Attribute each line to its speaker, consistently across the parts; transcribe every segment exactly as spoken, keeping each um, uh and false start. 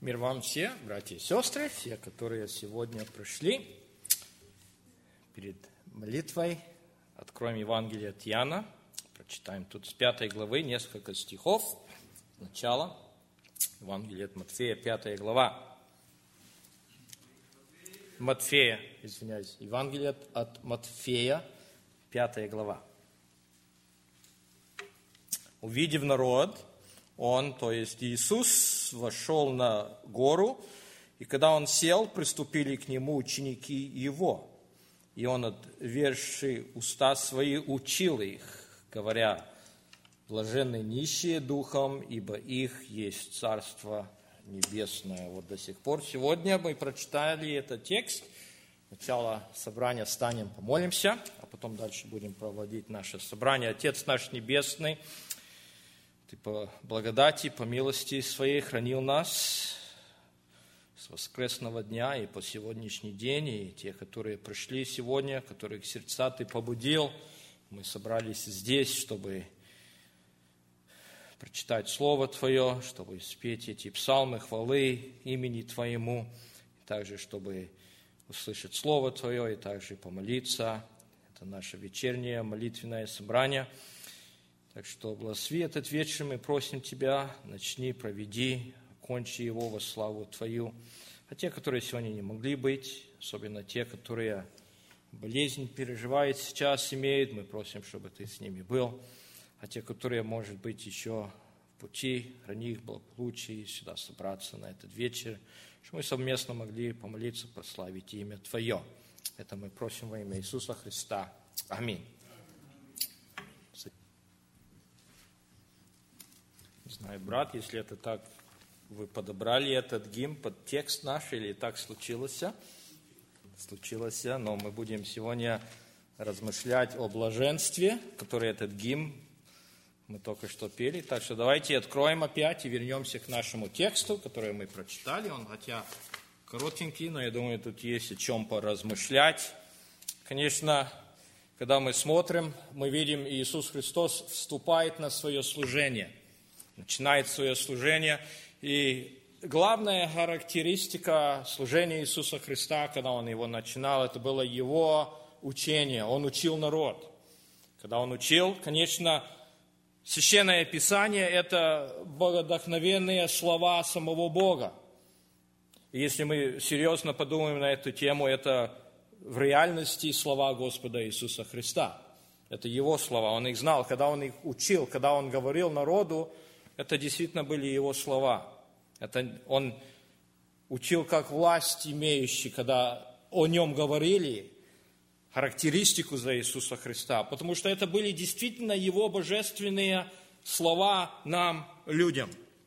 Speaker 1: Мир вам все, братья и сестры, все, которые сегодня пришли перед молитвой. Откроем Евангелие от Иоанна, прочитаем тут с пятой главы несколько стихов. Сначала Евангелие от Матфея, пятая глава. Матфея, извиняюсь, Евангелие от Матфея, пятая глава. Увидев народ, он, то есть Иисус, вошел на гору, и когда он сел, приступили к нему ученики его. И он, отверши уста свои, учил их, говоря: блаженны нищие духом, ибо их есть Царство Небесное. Вот до сих пор. Сегодня мы прочитали этот текст. Сначала собрания станем, помолимся, а потом дальше будем проводить наше собрание. Отец наш Небесный, Ты по благодати, по милости Своей хранил нас с воскресного дня и по сегодняшний день, и те, которые пришли сегодня, которых сердца Ты побудил. Мы собрались здесь, чтобы прочитать Слово Твое, чтобы спеть эти псалмы хвалы имени Твоему, и также, чтобы услышать Слово Твое, и также помолиться. Это наше вечернее молитвенное собрание. Так что благослови этот вечер, мы просим Тебя, начни, проведи, окончи его во славу Твою. А те, которые сегодня не могли быть, особенно те, которые болезнь переживают сейчас, имеют, мы просим, чтобы Ты с ними был. А те, которые, может быть, еще в пути, храни их благополучие, сюда собраться на этот вечер, чтобы мы совместно могли помолиться, прославить имя Твое. Это мы просим во имя Иисуса Христа. Аминь. Не знаю, брат, если это так, вы подобрали этот гимн под текст наш, или так случилось? Случилось, но мы будем сегодня размышлять о блаженстве, которое этот гимн мы только что пели. Так что давайте откроем опять и вернемся к нашему тексту, который мы прочитали. Он хотя коротенький, но я думаю, тут есть о чем поразмышлять. Конечно, когда мы смотрим, мы видим, Иисус Христос вступает на свое служение, начинает свое служение. И главная характеристика служения Иисуса Христа, когда Он его начинал, это было Его учение. Он учил народ. Когда Он учил, конечно, Священное Писание – это богодохновенные слова самого Бога. И если мы серьезно подумаем на эту тему, это в реальности слова Господа Иисуса Христа. Это Его слова. Он их знал, когда Он их учил, когда Он говорил народу, это действительно были Его слова. Это Он учил как власть имеющий, когда о Нем говорили, характеристику за Иисуса Христа, потому что это были действительно Его божественные слова нам, людям.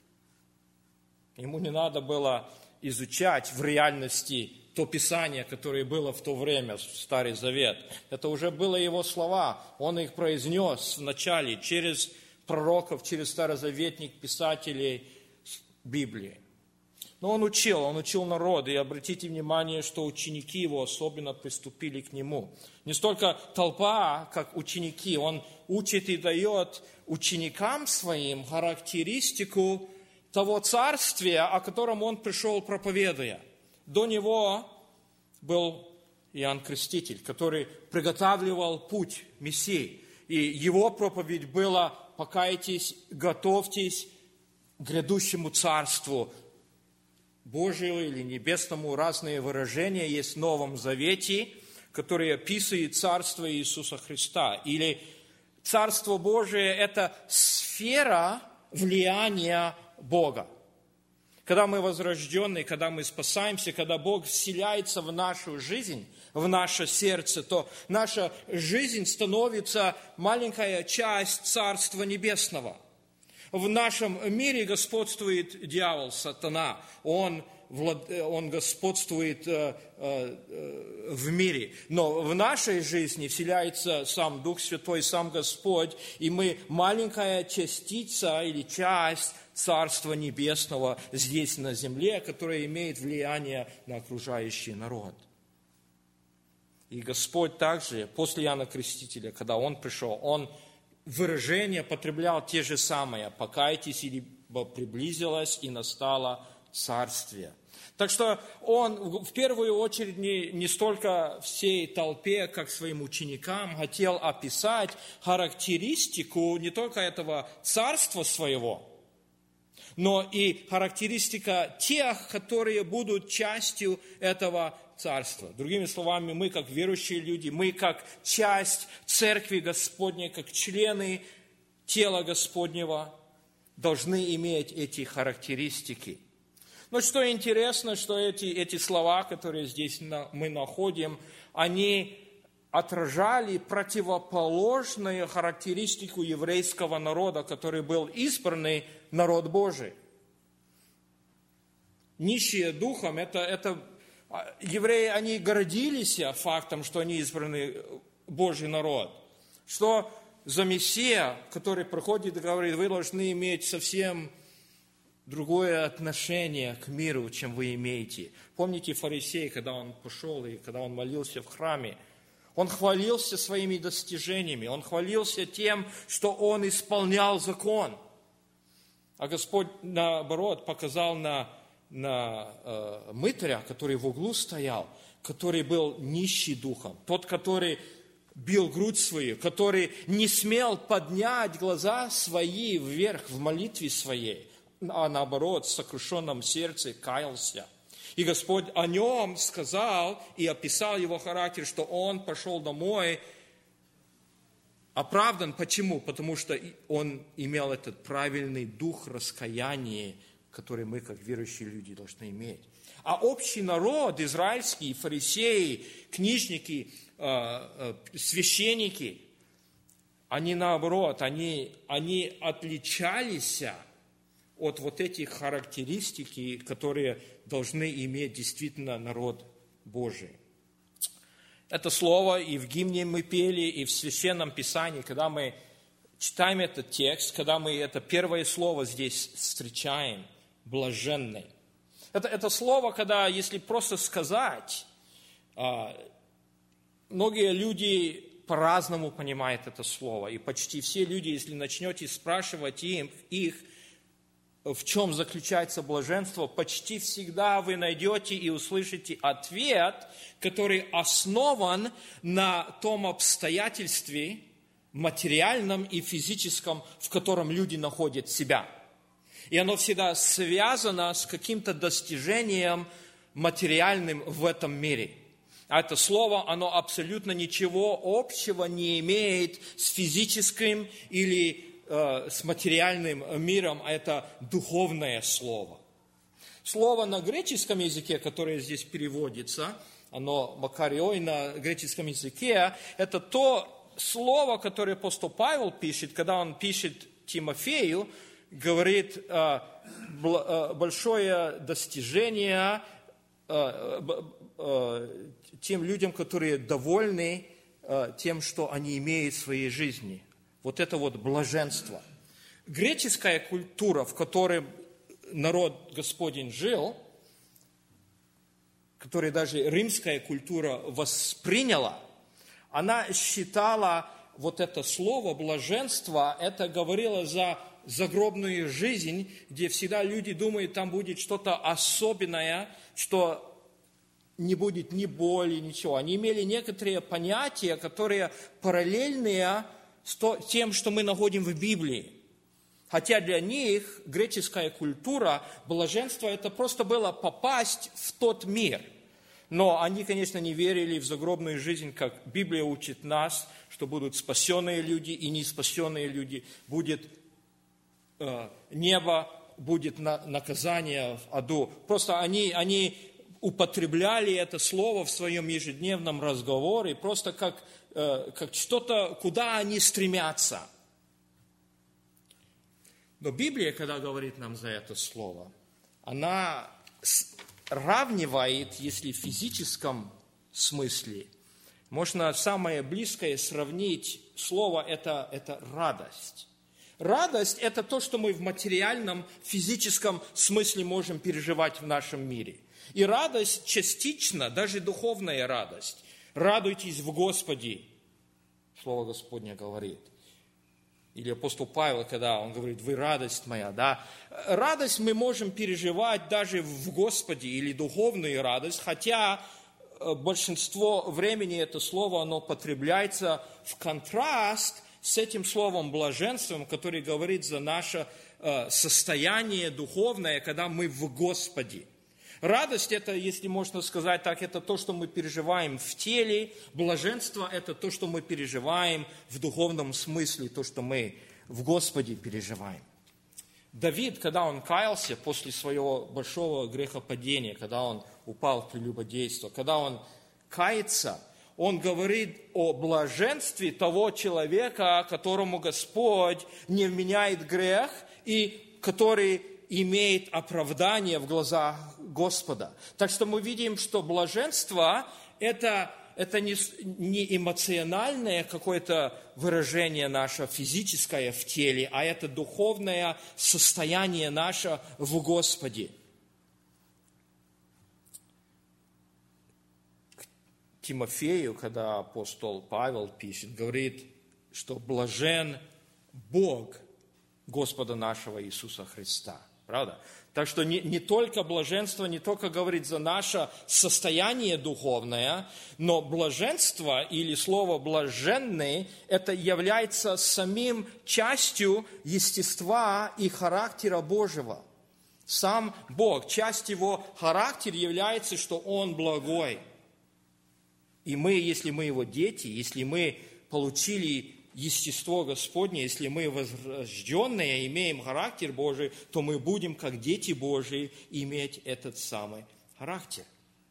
Speaker 1: Ему не надо было изучать в реальности то Писание, которое было в то время, Старый Завет. Это уже было Его слова. Он их произнес вначале через пророков, через старозаветных писателей Библии. Но Он учил, Он учил народ, и обратите внимание, что ученики Его особенно приступили к Нему. Не столько толпа, как ученики. Он учит и дает ученикам Своим характеристику того царствия, о котором Он пришел, проповедуя. До Него был Иоанн Креститель, который приготавливал путь Мессии. И его проповедь была: покайтесь, готовьтесь к грядущему царству Божию или небесному. Разные выражения есть в Новом Завете, которые описывают царство Иисуса Христа. Или царство Божие – это сфера влияния Бога. Когда мы возрожденные, когда мы спасаемся, когда Бог вселяется в нашу жизнь, в наше сердце, то наша жизнь становится маленькая часть Царства Небесного. В нашем мире господствует дьявол, сатана. Он, влад... он господствует э, э, в мире. Но в нашей жизни вселяется сам Дух Святой, сам Господь. И мы маленькая частица или часть Царства Небесного здесь на земле, которая имеет влияние на окружающий народ. И Господь также, после Иоанна Крестителя, когда Он пришел, Он выражения потреблял те же самые: покайтесь, ибо приблизилось и настало царстве. Так что он в первую очередь не, не столько всей толпе, как своим ученикам хотел описать характеристику не только этого царства своего, но и характеристика тех, которые будут частью этого царства. Другими словами, мы как верующие люди, мы как часть церкви Господней, как члены тела Господнего, должны иметь эти характеристики. Но что интересно, что эти, эти слова, которые здесь мы находим, они отражали противоположную характеристику еврейского народа, который был избранный народ Божий. Нищие духом, это, это евреи, они гордились фактом, что они избранный Божий народ, что за Мессия, который приходит и говорит, вы должны иметь совсем другое отношение к миру, чем вы имеете. Помните фарисей, когда он пошел и когда он молился в храме, он хвалился своими достижениями, он хвалился тем, что он исполнял закон. А Господь, наоборот, показал на, на э, мытаря, который в углу стоял, который был нищий духом, тот, который бил грудь свою, который не смел поднять глаза свои вверх в молитве своей, а наоборот, в сокрушенном сердце каялся. И Господь о нем сказал и описал его характер, что он пошел домой оправдан. Почему? Потому что он имел этот правильный дух раскаяния, который мы, как верующие люди, должны иметь. А общий народ, израильский, фарисеи, книжники, священники, они наоборот, они, они отличались от вот этих характеристик, которые должны иметь действительно народ Божий. Это слово и в гимне мы пели, и в Священном Писании, когда мы читаем этот текст, когда мы это первое слово здесь встречаем, блаженный. Это, это слово, когда, если просто сказать, многие люди по-разному понимают это слово, и почти все люди, если начнете спрашивать им, их, в чем заключается блаженство, почти всегда вы найдете и услышите ответ, который основан на том обстоятельстве материальном и физическом, в котором люди находят себя. И оно всегда связано с каким-то достижением материальным в этом мире. А это слово, оно абсолютно ничего общего не имеет с физическим или с материальным миром, а это духовное слово. Слово на греческом языке, которое здесь переводится, оно макариой на греческом языке, это то слово, которое апостол Павел пишет, когда он пишет Тимофею, говорит, большое достижение тем людям, которые довольны тем, что они имеют в своей жизни. Вот это вот блаженство. Греческая культура, в которой народ Господень жил, которую даже римская культура восприняла, она считала вот это слово блаженство, это говорило за загробную жизнь, где всегда люди думают, там будет что-то особенное, что не будет ни боли, ничего. Они имели некоторые понятия, которые параллельные с тем, что мы находим в Библии. Хотя для них греческая культура, блаженство, это просто было попасть в тот мир. Но они, конечно, не верили в загробную жизнь, как Библия учит нас, что будут спасенные люди и неспасенные люди. Будет э, небо, будет на, наказание в аду. Просто они, они употребляли это слово в своем ежедневном разговоре, просто как, э, как что-то, куда они стремятся. Но Библия, когда говорит нам за это слово, она сравнивает, если в физическом смысле, можно самое близкое сравнить слово это, это радость. Радость – это то, что мы в материальном, физическом смысле можем переживать в нашем мире. И радость частично, даже духовная радость. Радуйтесь в Господе, Слово Господне говорит. Или апостол Павел, когда он говорит, вы радость моя, да. Радость мы можем переживать даже в Господе, или духовную радость, хотя большинство времени это слово, оно потребляется в контраст с этим словом блаженством, который говорит за наше состояние духовное, когда мы в Господе. Радость – это, если можно сказать так, это то, что мы переживаем в теле. Блаженство – это то, что мы переживаем в духовном смысле, то, что мы в Господе переживаем. Давид, когда он каялся после своего большого грехопадения, когда он упал в прелюбодейство, когда он кается, он говорит о блаженстве того человека, которому Господь не вменяет грех и который имеет оправдание в глазах Господа. Так что мы видим, что блаженство – это, это не, не эмоциональное какое-то выражение наше физическое в теле, а это духовное состояние наше в Господе. К Тимофею, когда апостол Павел пишет, говорит, что блажен Бог Господа нашего Иисуса Христа. Правда? Так что не, не только блаженство, не только говорит за наше состояние духовное, но блаженство или слово «блаженный» это является самим частью естества и характера Божьего. Сам Бог, часть Его характера является, что Он благой. И мы, если мы Его дети, если мы получили естество Господне, если мы возрожденные, имеем характер Божий, то мы будем, как дети Божии, иметь этот самый характер.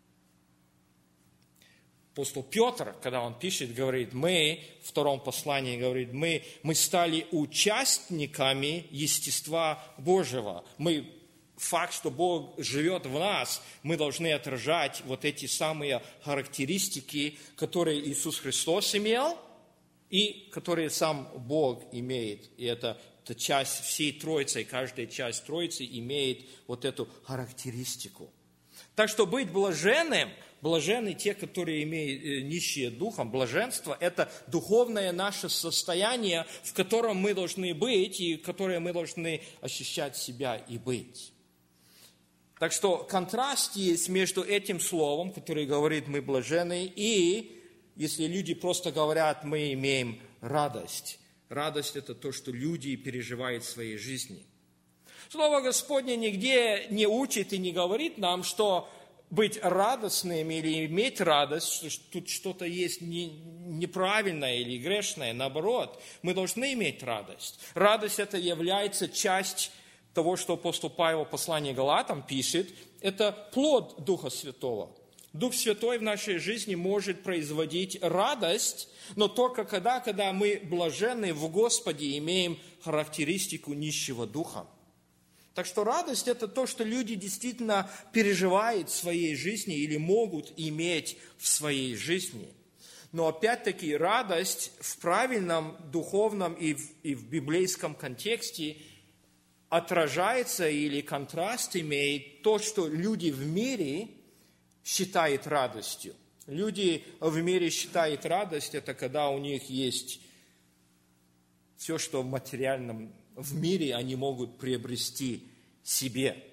Speaker 1: Апостол Петр, когда он пишет, говорит, мы, в втором послании говорит, мы, мы стали участниками естества Божьего. Мы, факт, что Бог живет в нас, мы должны отражать вот эти самые характеристики, которые Иисус Христос имел, и которые сам Бог имеет. И это, это часть всей Троицы, и каждая часть Троицы имеет вот эту характеристику. Так что быть блаженным, блаженны те, которые имеют нищие духом, блаженство – это духовное наше состояние, в котором мы должны быть, и в котором мы должны ощущать себя и быть. Так что контраст есть между этим словом, который говорит «мы блаженны», и если люди просто говорят, мы имеем радость. Радость – это то, что люди переживают в своей жизни. Слово Господне нигде не учит и не говорит нам, что быть радостным или иметь радость, что тут что-то есть не, неправильное или грешное. Наоборот, мы должны иметь радость. Радость – это является часть того, что апостол Павел в послании Галатам пишет. Это плод Духа Святого. Дух Святой в нашей жизни может производить радость, но только когда, когда мы блаженны в Господе, имеем характеристику нищего духа. Так что радость – это то, что люди действительно переживают в своей жизни или могут иметь в своей жизни. Но опять-таки радость в правильном духовном и в, и в библейском контексте отражается или контраст имеет то, что люди в мире считает радостью. Люди в мире считают радость, это когда у них есть все, что в материальном в мире они могут приобрести себе.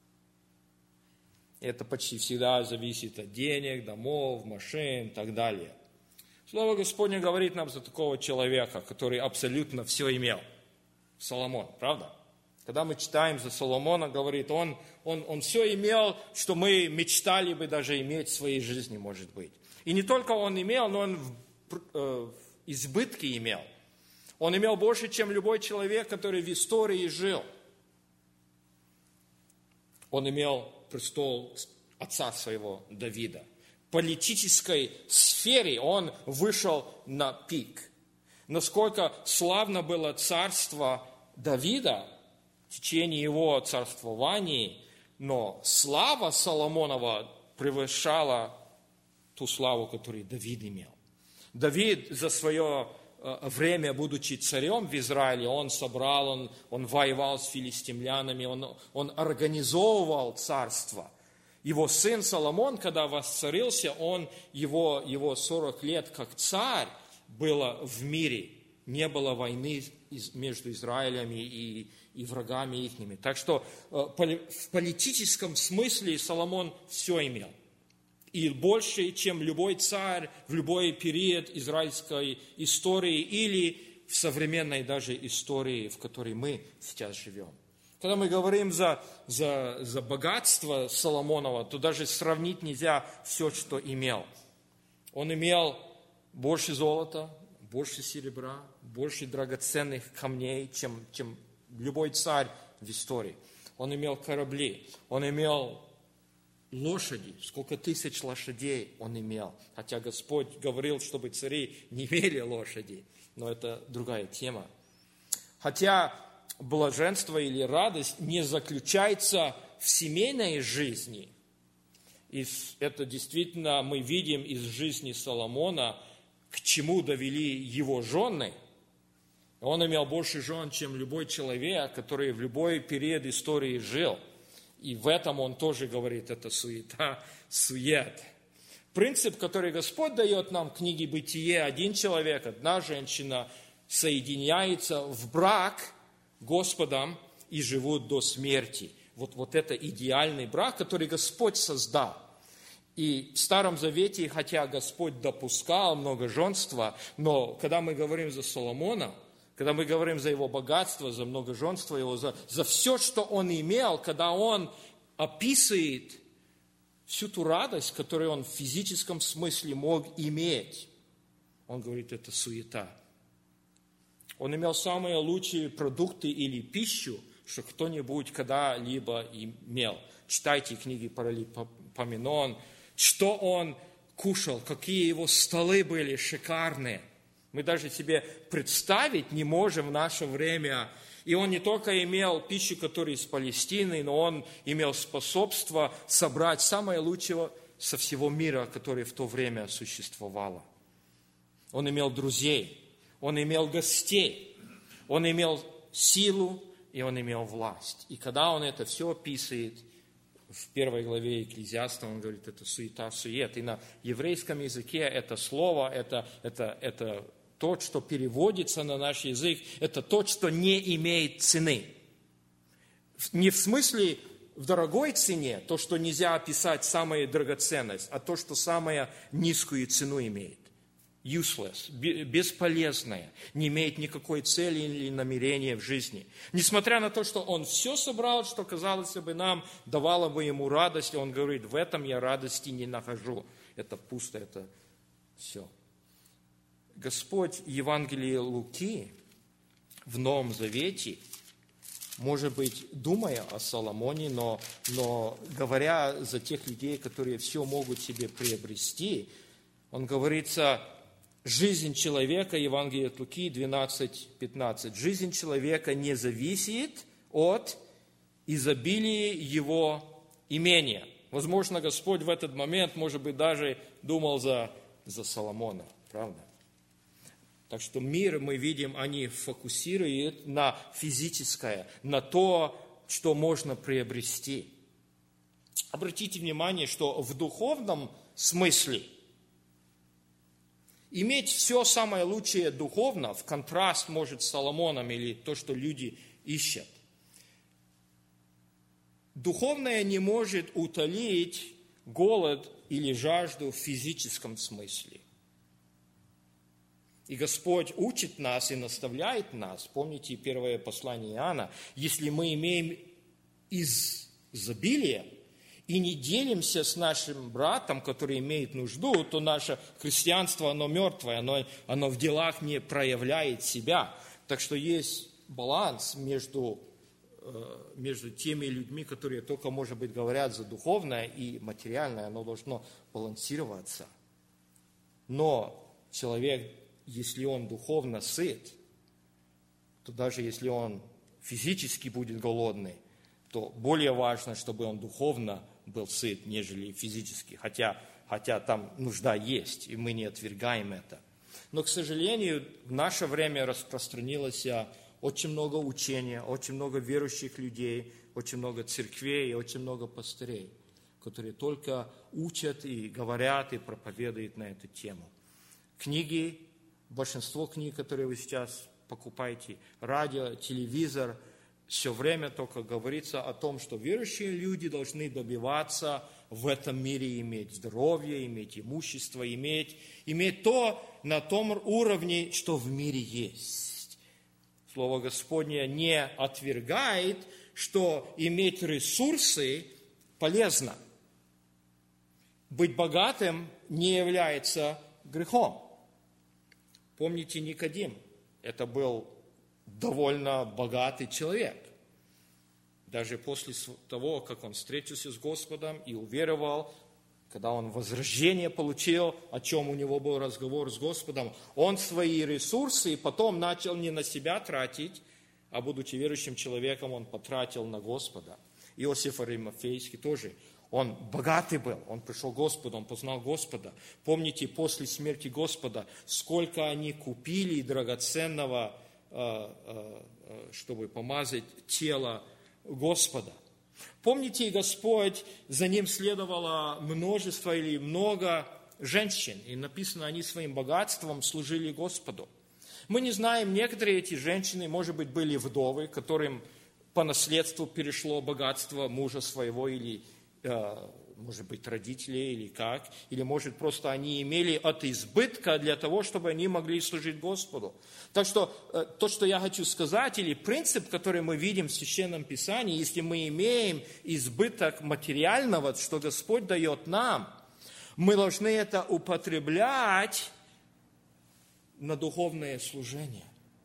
Speaker 1: Это почти всегда зависит от денег, домов, машин и так далее. Слово Господне говорит нам за такого человека, который абсолютно все имел. Соломон, правда? Когда мы читаем за Соломона, говорит, он, он, он все имел, что мы мечтали бы даже иметь в своей жизни, может быть. И не только он имел, но он в, э, в избытке имел. Он имел больше, чем любой человек, который в истории жил. Он имел престол отца своего Давида. В политической сфере он вышел на пик. Насколько славно было царство Давида в течение его царствования, но слава Соломонова превышала ту славу, которую Давид имел. Давид за свое время, будучи царем в Израиле, он собрал, он, он воевал с филистимлянами, он, он организовывал царство. Его сын Соломон, когда воцарился, он, его, его сорок лет как царь было в мире не было войны между Израилем и, и врагами ихними. Так что в политическом смысле Соломон все имел. И больше, чем любой царь в любой период израильской истории или в современной даже истории, в которой мы сейчас живем. Когда мы говорим за, за, за богатство Соломонова, то даже сравнить нельзя все, что имел. Он имел больше золота, больше серебра, больше драгоценных камней, чем, чем любой царь в истории. Он имел корабли, он имел лошади, сколько тысяч лошадей он имел. Хотя Господь говорил, чтобы цари не имели лошади, но это другая тема. Хотя блаженство или радость не заключается в семейной жизни. И это действительно мы видим из жизни Соломона, к чему довели его жены. Он имел больше жен, чем любой человек, который в любой период истории жил. И в этом он тоже говорит, это суета, сует. Принцип, который Господь дает нам в книге «Бытие», один человек, одна женщина соединяется в брак Господом и живут до смерти. Вот, вот это идеальный брак, который Господь создал. И в Старом Завете, хотя Господь допускал многоженство, но когда мы говорим за Соломона, когда мы говорим за его богатство, за многоженство его, за, за все, что он имел, когда он описывает всю ту радость, которую он в физическом смысле мог иметь, он говорит, это суета. Он имел самые лучшие продукты или пищу, что кто-нибудь когда-либо имел. Читайте книги Паралипоменон, что он кушал, какие его столы были шикарные. Мы даже себе представить не можем в наше время. И он не только имел пищу, которая из Палестины, но он имел способство собрать самое лучшее со всего мира, которое в то время существовало. Он имел друзей, он имел гостей, он имел силу, и он имел власть. И когда он это все описывает, в первой главе Екклезиаста он говорит, это суета, сует. И на еврейском языке это слово, это, это, это то, что переводится на наш язык, это то, что не имеет цены. Не в смысле в дорогой цене, то, что нельзя описать самая драгоценность, а то, что самую низкую цену имеет. Useless, бесполезное, не имеет никакой цели или намерения в жизни. Несмотря на то, что он все собрал, что, казалось бы, нам давало бы ему радость, он говорит, в этом я радости не нахожу. Это пусто, это все. Господь Евангелие Луки в Новом Завете, может быть, думая о Соломоне, но, но говоря за тех людей, которые все могут себе приобрести, он говорится, жизнь человека, Евангелие от Луки двенадцать пятнадцать, жизнь человека не зависит от изобилия его имения. Возможно, Господь в этот момент, может быть, даже думал за, за Соломона, правда? Так что мир, мы видим, они фокусируют на физическое, на то, что можно приобрести. Обратите внимание, что в духовном смысле иметь все самое лучшее духовно, в контраст, может, с Соломоном или то, что люди ищут. Духовное не может утолить голод или жажду в физическом смысле. И Господь учит нас и наставляет нас. Помните первое послание Иоанна. Если мы имеем изобилие и не делимся с нашим братом, который имеет нужду, то наше христианство, оно мертвое, оно, оно в делах не проявляет себя. Так что есть баланс между, между теми людьми, которые только, может быть, говорят за духовное и материальное, оно должно балансироваться. Но человек, если он духовно сыт, то даже если он физически будет голодный, то более важно, чтобы он духовно был сыт, нежели физически. Хотя, хотя там нужда есть, и мы не отвергаем это. Но, к сожалению, в наше время распространилось очень много учения, очень много верующих людей, очень много церквей и очень много пастырей, которые только учат и говорят, и проповедуют на эту тему. Книги большинство книг, которые вы сейчас покупаете, радио, телевизор, все время только говорится о том, что верующие люди должны добиваться в этом мире иметь здоровье, иметь имущество, иметь, иметь то на том уровне, что в мире есть. Слово Господне не отвергает, что иметь ресурсы полезно. Быть богатым не является грехом. Помните Никодим? Это был довольно богатый человек. Даже после того, как он встретился с Господом и уверовал, когда он возрождение получил, о чем у него был разговор с Господом, он свои ресурсы потом начал не на себя тратить, а будучи верующим человеком, он потратил на Господа. Иосиф Аримафейский тоже. Он богатый был, он пришел к Господу, он познал Господа. Помните, после смерти Господа, сколько они купили драгоценного, чтобы помазать тело Господа. Помните, Господь, за ним следовало множество или много женщин, и написано, они своим богатством служили Господу. Мы не знаем, некоторые эти женщины, может быть, были вдовы, которым по наследству перешло богатство мужа своего или, может быть, родителей или как, или, может, просто они имели от избытка для того, чтобы они могли служить Господу. Так что то, что я хочу сказать, или принцип, который мы видим в Священном Писании, если мы имеем избыток материального, что Господь дает нам, мы должны это употреблять на духовное служение.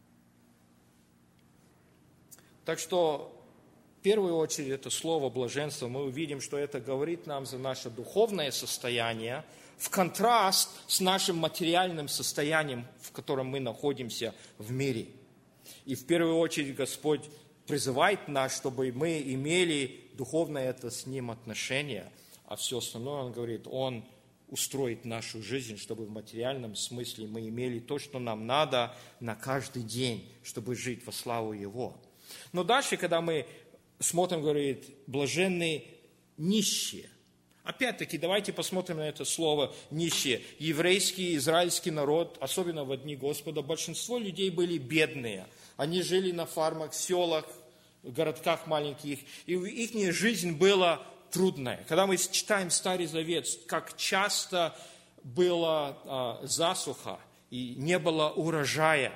Speaker 1: Так что в первую очередь это слово блаженство, мы увидим, что это говорит нам за наше духовное состояние, в контраст с нашим материальным состоянием, в котором мы находимся в мире. И в первую очередь Господь призывает нас, чтобы мы имели духовное это с Ним отношение, а все остальное, Он говорит, Он устроит нашу жизнь, чтобы в материальном смысле мы имели то, что нам надо на каждый день, чтобы жить во славу Его. Но дальше, когда мы смотрим, говорит, блаженные нищие. Опять-таки, давайте посмотрим на это слово «нищие». Еврейский, израильский народ, особенно в дни Господа, большинство людей были бедные. Они жили на фармах, селах, городках маленьких, и их жизнь была трудная. Когда мы читаем Старый Завет, как часто была а, засуха и не было урожая,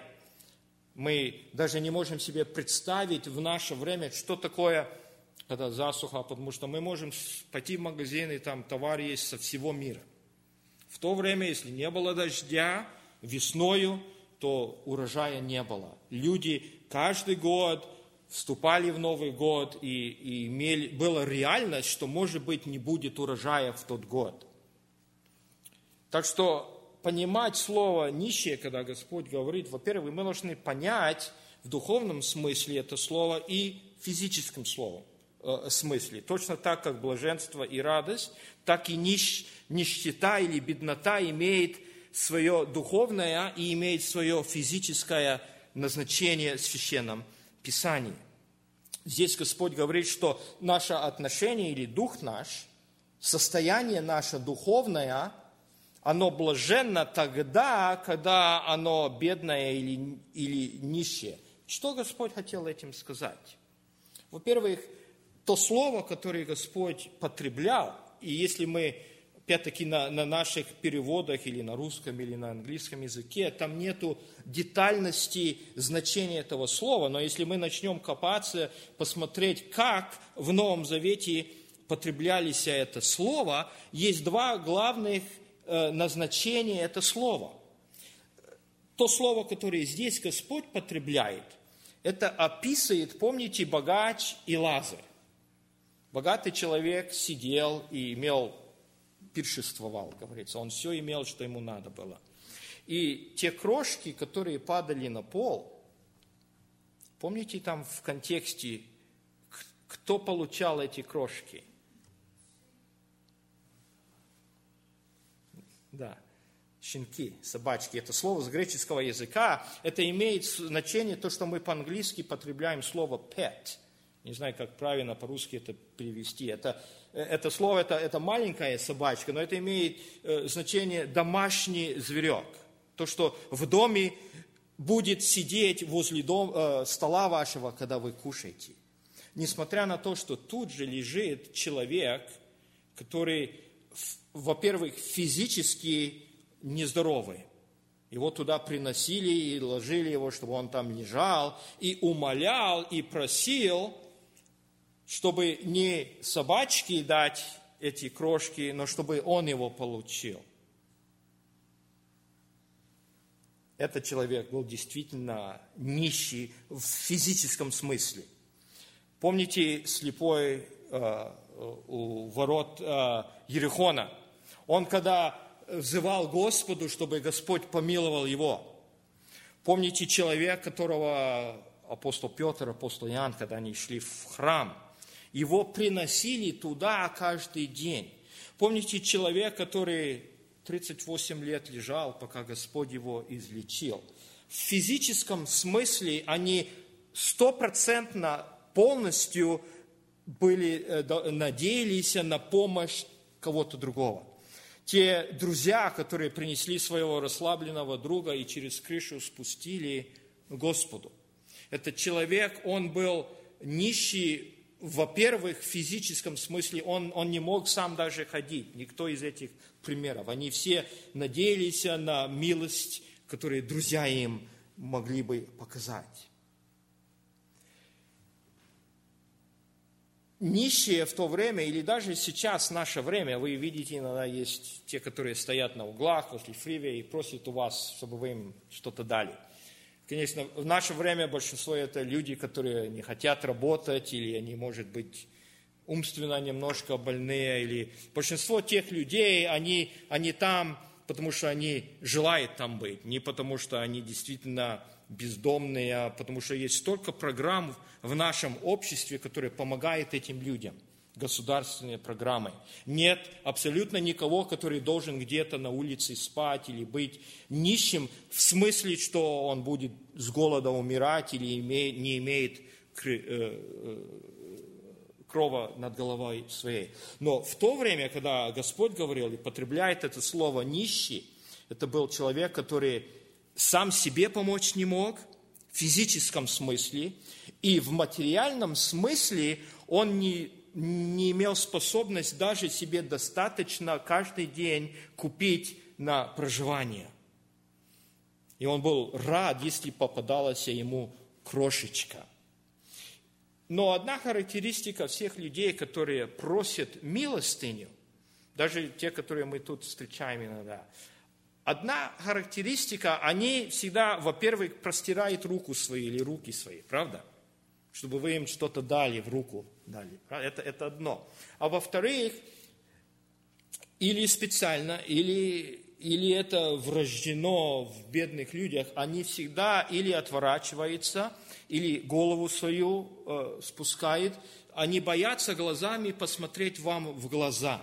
Speaker 1: мы даже не можем себе представить в наше время, что такое, когда засуха, потому что мы можем пойти в магазин, и там товар есть со всего мира. В то время, если не было дождя весною, то урожая не было. Люди каждый год вступали в Новый год, и, и имели, была реальность, что, может быть, не будет урожая в тот год. Так что понимать слово «нищие», когда Господь говорит, во-первых, мы должны понять в духовном смысле это слово и в физическом слове, э, смысле. Точно так, как блаженство и радость, так и нищ, нищета или беднота имеет свое духовное и имеет свое физическое назначение в Священном Писании. Здесь Господь говорит, что наше отношение или дух наш, состояние наше духовное, оно блаженно тогда, когда оно бедное или, или нищее. Что Господь хотел этим сказать? Во-первых, то слово, которое Господь потреблял, и если мы, опять-таки, на, на наших переводах или на русском, или на английском языке, там нету детальности значения этого слова, но если мы начнем копаться, посмотреть, как в Новом Завете потреблялись это слово, есть два главных назначение это слово. То слово, которое здесь Господь потребляет, это описывает, помните, богач и Лазарь. Богатый человек сидел и имел, пиршествовал, говорится. Он все имел, что ему надо было. И те крошки, которые падали на пол, помните там в контексте, кто получал эти крошки? Да, щенки, собачки. Это слово с греческого языка. Это имеет значение, то, что мы по-английски потребляем слово pet. Не знаю, как правильно по-русски это перевести. Это, это слово, это, это маленькая собачка, но это имеет э, значение домашний зверек. То, что в доме будет сидеть возле дом, э, стола вашего, когда вы кушаете. Несмотря на то, что тут же лежит человек, который, во-первых, физически нездоровый. Его туда приносили и ложили его, чтобы он там лежал, и умолял, и просил, чтобы не собачке дать эти крошки, но чтобы он его получил. Этот человек был действительно нищий в физическом смысле. Помните слепой э, у ворот э, Ерихона? Он когда взывал Господу, чтобы Господь помиловал его. Помните человек, которого апостол Петр, апостол Иоанн, когда они шли в храм, его приносили туда каждый день. Помните человек, который тридцать восемь лет лежал, пока Господь его излечил. В физическом смысле они стопроцентно полностью были, надеялись на помощь кого-то другого. Те друзья, которые принесли своего расслабленного друга и через крышу спустили Господу. Этот человек, он был нищий, во-первых, в физическом смысле, он, он не мог сам даже ходить, никто из этих примеров. Они все надеялись на милость, которую друзья им могли бы показать. Нищие в то время, или даже сейчас, в наше время, вы видите, иногда есть те, которые стоят на углах возле фривея и просят у вас, чтобы вы им что-то дали. Конечно, в наше время большинство это люди, которые не хотят работать, или они, может быть, умственно немножко больные, или большинство тех людей, они, они там, потому что они желают там быть, не потому что они действительно бездомные, а потому что есть столько программ в нашем обществе, которые помогают этим людям, государственные программы. Нет абсолютно никого, который должен где-то на улице спать или быть нищим, в смысле, что он будет с голода умирать или не имеет крова над головой своей. Но в то время, когда Господь говорил и потребляет это слово «нищий», это был человек, который сам себе помочь не мог, в физическом смысле, и в материальном смысле он не, не имел способность даже себе достаточно каждый день купить на проживание. И он был рад, если попадалась ему крошечка. Но одна характеристика всех людей, которые просят милостыню, даже те, которые мы тут встречаем иногда, одна характеристика, они всегда, во-первых, простирают руку свою или руки свои, правда? Чтобы вы им что-то дали в руку. Дали. Это, это одно. А во-вторых, или специально, или, или это врождено в бедных людях, они всегда или отворачиваются, или голову свою э, спускают, они боятся глазами посмотреть вам в глаза.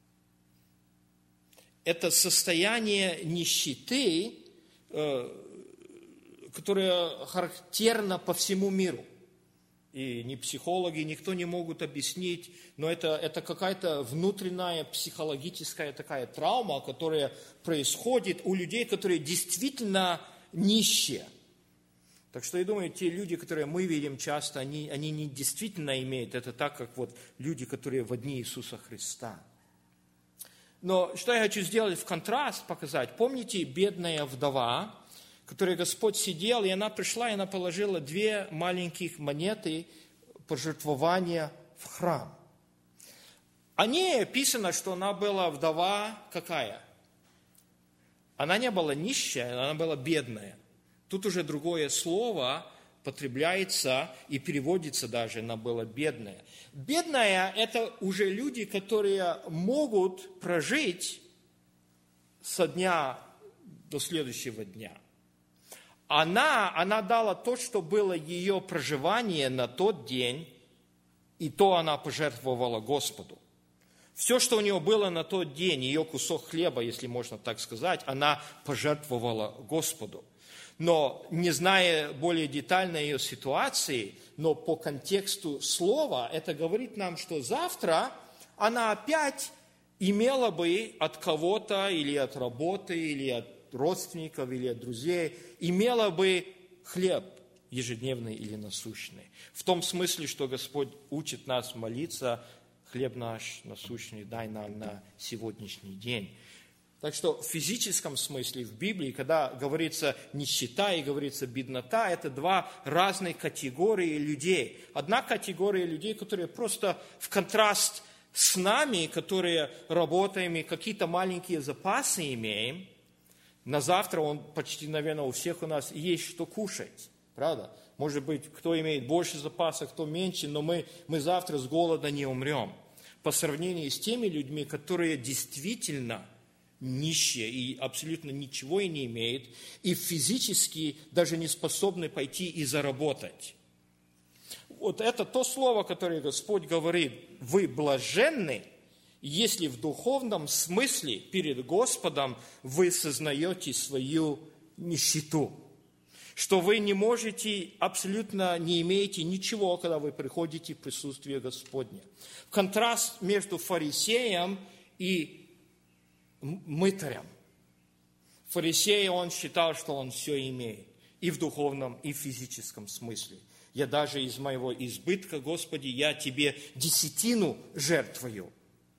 Speaker 1: Это состояние нищеты, которое характерно по всему миру. И ни психологи, никто не могут объяснить, но это, это какая-то внутренняя психологическая такая травма, которая происходит у людей, которые действительно нищие. Так что я думаю, те люди, которые мы видим часто, они, они не действительно имеют это так, как вот люди, которые в дни Иисуса Христа. Но что я хочу сделать в контраст, показать. Помните, бедная вдова, которой Господь сидел, и она пришла, и она положила две маленьких монеты пожертвования в храм. О ней описано, что она была вдова какая? Она не была нищая, она была бедная. Тут уже другое слово потребляется и переводится даже, она была бедная. Бедная – это уже люди, которые могут прожить со дня до следующего дня. Она, она дала то, что было ее проживание на тот день, и то она пожертвовала Господу. Все, что у нее было на тот день, ее кусок хлеба, если можно так сказать, она пожертвовала Господу. Но не зная более детально ее ситуации, но по контексту слова, это говорит нам, что завтра она опять имела бы от кого-то или от работы, или от родственников или от друзей, имела бы хлеб ежедневный или насущный. В том смысле, что Господь учит нас молиться: хлеб наш насущный дай нам на сегодняшний день. Так что в физическом смысле в Библии, когда говорится нищета и говорится беднота, это два разных категории людей. Одна категория людей, которые просто в контраст с нами, которые работаем и какие-то маленькие запасы имеем, на завтра он почти, наверное, у всех у нас есть что кушать, правда? Может быть, кто имеет больше запаса, кто меньше, но мы, мы завтра с голода не умрем. По сравнению с теми людьми, которые действительно нищие и абсолютно ничего и не имеют, и физически даже не способны пойти и заработать. Вот это то слово, которое Господь говорит: вы блаженны, если в духовном смысле перед Господом вы сознаете свою нищету, что вы не можете, абсолютно не имеете ничего, когда вы приходите в присутствие Господне. Контраст между фарисеем и мытарем. Фарисей, он считал, что он все имеет, и в духовном, и в физическом смысле. Я даже из моего избытка, Господи, я Тебе десятину жертвую.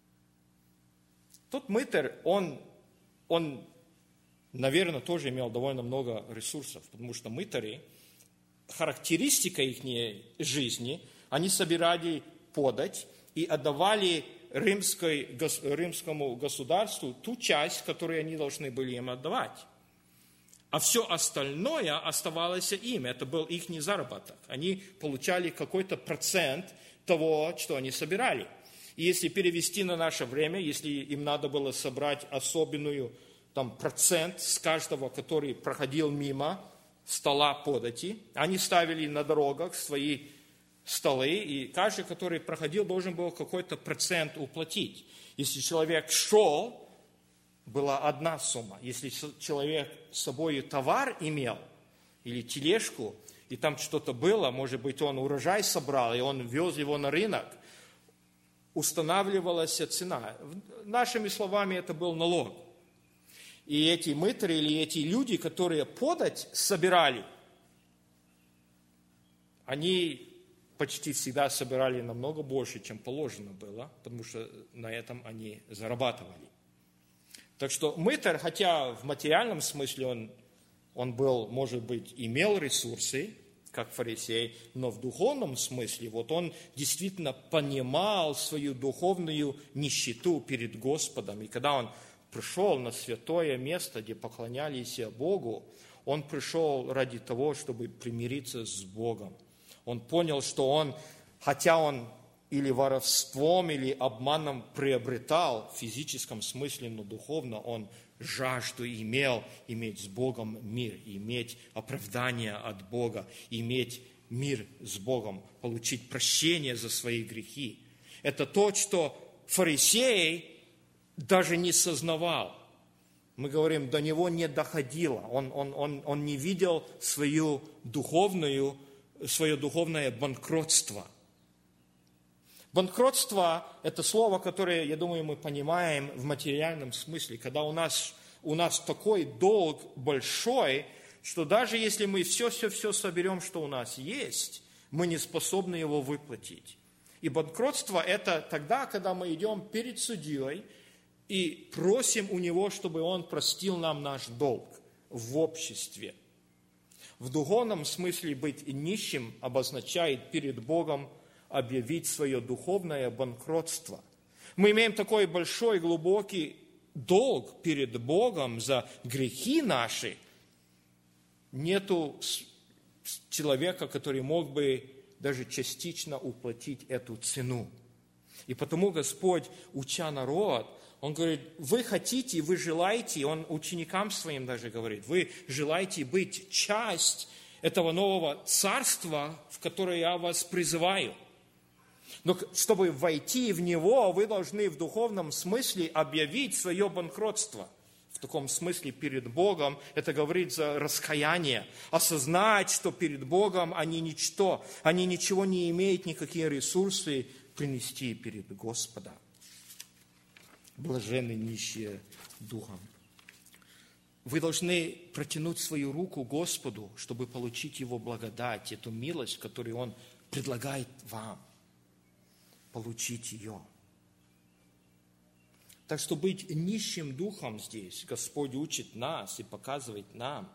Speaker 1: Тот мытарь, он, он, наверное, тоже имел довольно много ресурсов, потому что мытари, характеристика их жизни, они собирали подать и отдавали Римской, римскому государству ту часть, которую они должны были им отдавать. А все остальное оставалось им. Это был их заработок. Они получали какой-то процент того, что они собирали. И если перевести на наше время, если им надо было собрать особенную там, процент с каждого, который проходил мимо стола подати, они ставили на дорогах свои столы, и каждый, который проходил, должен был какой-то процент уплатить. Если человек шел, была одна сумма. Если человек с собой товар имел, или тележку, и там что-то было, может быть, он урожай собрал, и он вез его на рынок, устанавливалась цена. Нашими словами, это был налог. И эти мытари, или эти люди, которые подать собирали, они почти всегда собирали намного больше, чем положено было, потому что на этом они зарабатывали. Так что мытарь, хотя в материальном смысле он, он был, может быть, имел ресурсы, как фарисей, но в духовном смысле вот он действительно понимал свою духовную нищету перед Господом. И когда он пришел на святое место, где поклонялись Богу, он пришел ради того, чтобы примириться с Богом. Он понял, что он, хотя он или воровством, или обманом приобретал в физическом смысле, но духовно он жажду имел иметь с Богом мир, иметь оправдание от Бога, иметь мир с Богом, получить прощение за свои грехи. Это то, что фарисей даже не сознавал. Мы говорим, до него не доходило. Он, он, он, он не видел свою духовную свое духовное банкротство. Банкротство – это слово, которое, я думаю, мы понимаем в материальном смысле, когда у нас, у нас такой долг большой, что даже если мы все-все-все соберем, что у нас есть, мы не способны его выплатить. И банкротство – это тогда, когда мы идем перед судьей и просим у него, чтобы он простил нам наш долг в обществе. В духовном смысле быть нищим обозначает перед Богом объявить свое духовное банкротство. Мы имеем такой большой, глубокий долг перед Богом за грехи наши. Нету человека, который мог бы даже частично уплатить эту цену. И потому Господь, уча народ, Он говорит, вы хотите, вы желаете, Он ученикам своим даже говорит, вы желаете быть часть этого нового царства, в которое я вас призываю. Но чтобы войти в него, вы должны в духовном смысле объявить свое банкротство. В таком смысле перед Богом это говорит за раскаяние. Осознать, что перед Богом они ничто, они ничего не имеют, никакие ресурсы принести перед Господом. Блаженны нищие духом. вы должны протянуть свою руку Господу, чтобы получить Его благодать, эту милость, которую Он предлагает вам. Получить ее. Так что быть нищим духом здесь, Господь учит нас и показывает нам,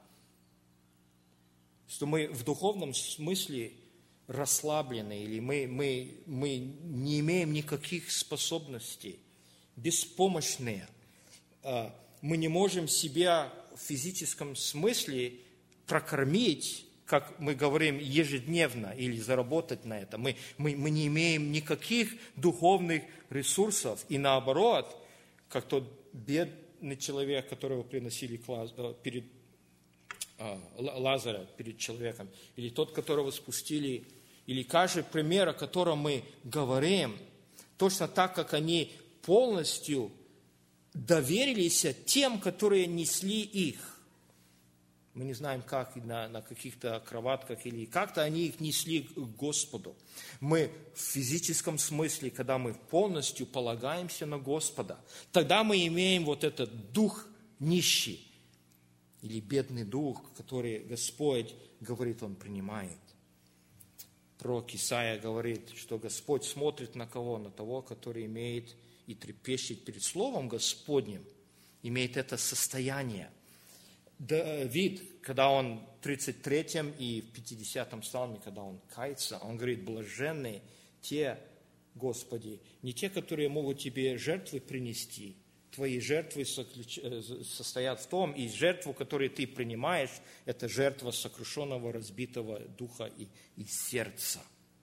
Speaker 1: что мы в духовном смысле расслаблены, или мы, мы, мы не имеем никаких способностей, беспомощные. Мы не можем себя в физическом смысле прокормить, как мы говорим, ежедневно, или заработать на это. Мы, мы, мы не имеем никаких духовных ресурсов. И наоборот, как тот бедный человек, которого приносили к Лаз... перед Лазаря, перед человеком, или тот, которого спустили, или каждый пример, о котором мы говорим, точно так, как они полностью доверились тем, которые несли их. Мы не знаем, как, на, на каких-то кроватках, или как-то они их несли к Господу. Мы в физическом смысле, когда мы полностью полагаемся на Господа, тогда мы имеем вот этот дух нищий, или бедный дух, который Господь говорит, Он принимает. Пророк Исаия говорит, что Господь смотрит на кого? На того, который имеет и трепещет перед Словом Господним, имеет это состояние. Давид, когда он в тридцать третьем и в пятидесятом псалме, когда он кается, он говорит, блаженны те, Господи, не те, которые могут Тебе жертвы принести. Твои жертвы состоят в том, и жертву, которую Ты принимаешь, это жертва сокрушенного, разбитого духа и, и сердца.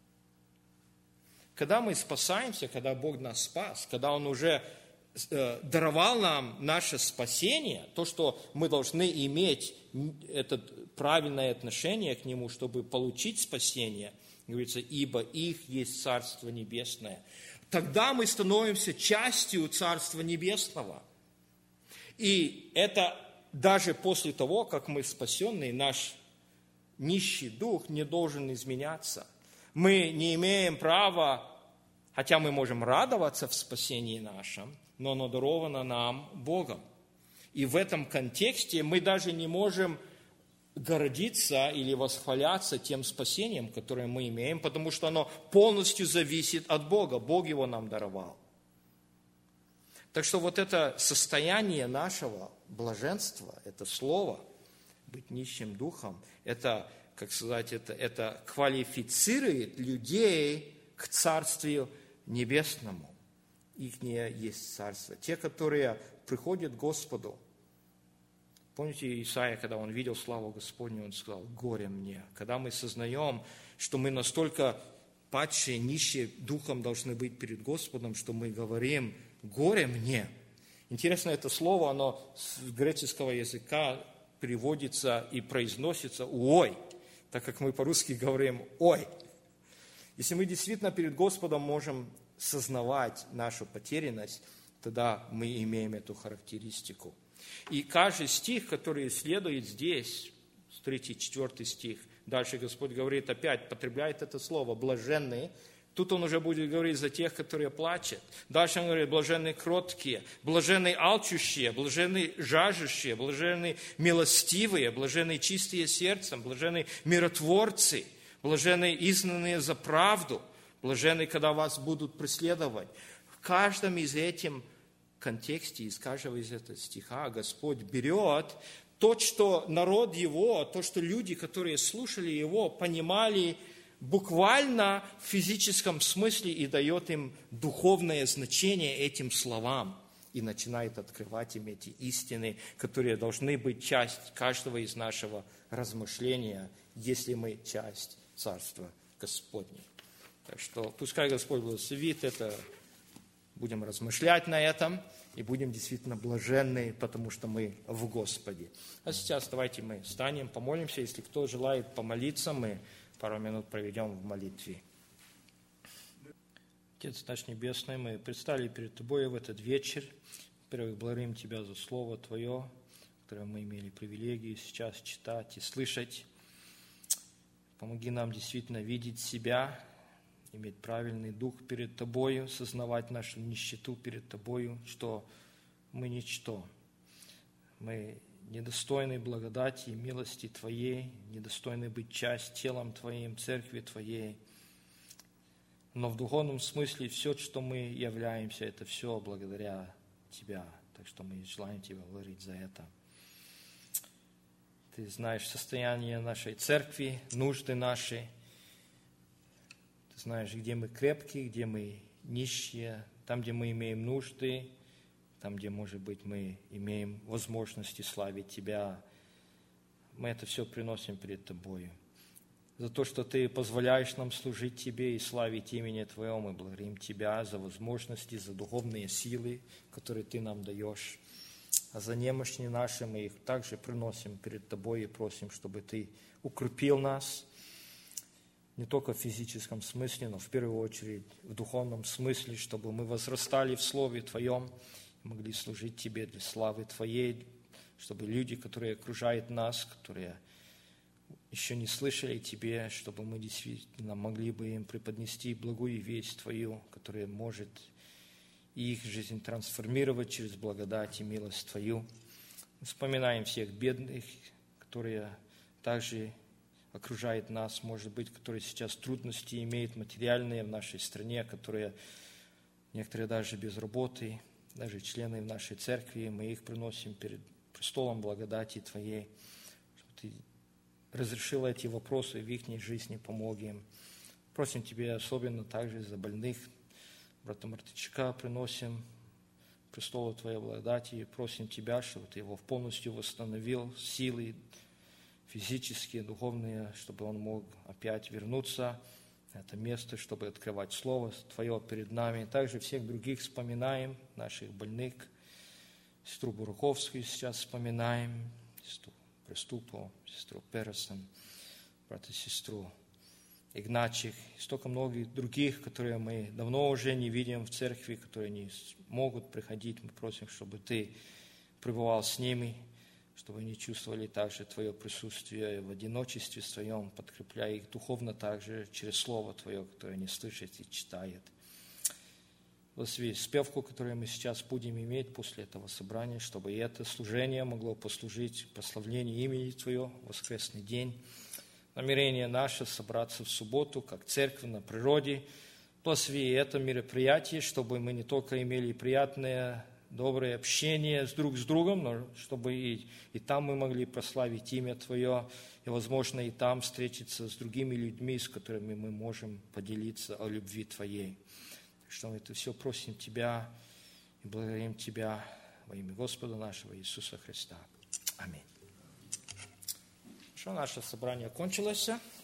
Speaker 1: Когда мы спасаемся, когда Бог нас спас, когда Он уже даровал нам наше спасение, то, что мы должны иметь это правильное отношение к Нему, чтобы получить спасение, говорится, ибо их есть Царство Небесное. Тогда мы становимся частью Царства Небесного. И это даже после того, как мы спасенные, наш нищий дух не должен изменяться. Мы не имеем права, хотя мы можем радоваться в спасении нашем, но оно даровано нам Богом. И в этом контексте мы даже не можем гордиться или восхваляться тем спасением, которое мы имеем, потому что оно полностью зависит от Бога. Бог его нам даровал. Так что вот это состояние нашего блаженства, это слово, быть нищим духом, это, как сказать, это, это квалифицирует людей к Царствию Небесному. Ихнее есть царство. Те, которые приходят к Господу. Помните Исаия, когда он видел славу Господню, он сказал, горе мне. Когда мы сознаем, что мы настолько падшие, нищие духом должны быть перед Господом, что мы говорим, горе мне. Интересно, это слово, оно с греческого языка переводится и произносится «ой», так как мы по-русски говорим «ой». Если мы действительно перед Господом можем сознавать нашу потерянность, тогда мы имеем эту характеристику. И каждый стих, который следует здесь, третий, четвертый стих, дальше Господь говорит, опять потребляет это слово, блаженные. Тут Он уже будет говорить за тех, которые плачут. Дальше Он говорит, блаженные кроткие, блаженные алчущие, блаженные жаждущие, блаженные милостивые, блаженные чистые сердцем, блаженные миротворцы, блаженные изгнанные за правду, блаженные, когда вас будут преследовать. В каждом из этих контексте, из каждого из этого стиха Господь берет то, что народ Его, то, что люди, которые слушали Его, понимали буквально в физическом смысле и дает им духовное значение этим словам и начинает открывать им эти истины, которые должны быть часть каждого из нашего размышления, если мы часть Царства Господня. Так что пускай Господь благословит это, будем размышлять на этом и будем действительно блаженны, потому что мы в Господе. А сейчас давайте мы встанем, помолимся. Если кто желает помолиться, мы пару минут проведем в молитве. Отец наш Небесный, мы предстали перед Тобой в этот вечер. Во-первых, благодарим Тебя за Слово Твое, которое мы имели привилегию сейчас читать и слышать. Помоги нам действительно видеть себя, иметь правильный дух перед Тобою, сознавать нашу нищету перед Тобою, что мы ничто. Мы недостойны благодати и милости Твоей, недостойны быть часть телом Твоим, церкви Твоей. Но в духовном смысле все, что мы являемся, это все благодаря Тебя. Так что мы желаем Тебя благодарить за это. Ты знаешь состояние нашей церкви, нужды наши. Ты знаешь, где мы крепкие, где мы нищие, там, где мы имеем нужды, там, где, может быть, мы имеем возможности славить Тебя. Мы это все приносим перед Тобою. За то, что Ты позволяешь нам служить Тебе и славить имени Твое, мы благодарим Тебя за возможности, за духовные силы, которые Ты нам даешь. А за немощи наши мы их также приносим перед Тобой и просим, чтобы Ты укрепил нас, не только в физическом смысле, но в первую очередь в духовном смысле, чтобы мы возрастали в Слове Твоем, могли служить Тебе для славы Твоей, чтобы люди, которые окружают нас, которые еще не слышали Тебе, чтобы мы действительно могли бы им преподнести благую весть Твою, которая может их жизнь трансформировать через благодать и милость Твою. Мы вспоминаем всех бедных, которые также окружают нас, может быть, которые сейчас трудности имеют материальные в нашей стране, которые некоторые даже без работы, даже члены в нашей церкви, мы их приносим перед престолом благодати Твоей, чтобы Ты разрешила эти вопросы в их жизни, помог им. Просим Тебя особенно также за больных, брата Мартычка приносим престолу Твоей благодати и просим Тебя, чтобы Ты его полностью восстановил, силы физические, духовные, чтобы он мог опять вернуться на это место, чтобы открывать Слово Твое перед нами. Также всех других вспоминаем, наших больных, сестру Бураковскую сейчас вспоминаем, сестру Приступу, сестру Пересон, брата и сестру Игначих, и столько многих других, которые мы давно уже не видим в церкви, которые не могут приходить. Мы просим, чтобы Ты пребывал с ними, чтобы они чувствовали также Твое присутствие в одиночестве Своем, подкрепляя их духовно также через Слово Твое, которое они слышат и читают. Благослови спевку, которую мы сейчас будем иметь после этого собрания, чтобы и это служение могло послужить прославлению имени Твое в воскресный день. Намерение наше собраться в субботу, как церковь на природе. Благослови это мероприятие, чтобы мы не только имели приятное, доброе общение с друг с другом, но чтобы и, и там мы могли прославить имя Твое, и, возможно, и там встретиться с другими людьми, с которыми мы можем поделиться о любви Твоей. Так что мы это все просим Тебя и благодарим Тебя во имя Господа нашего Иисуса Христа. Аминь. Что наше собрание кончилось.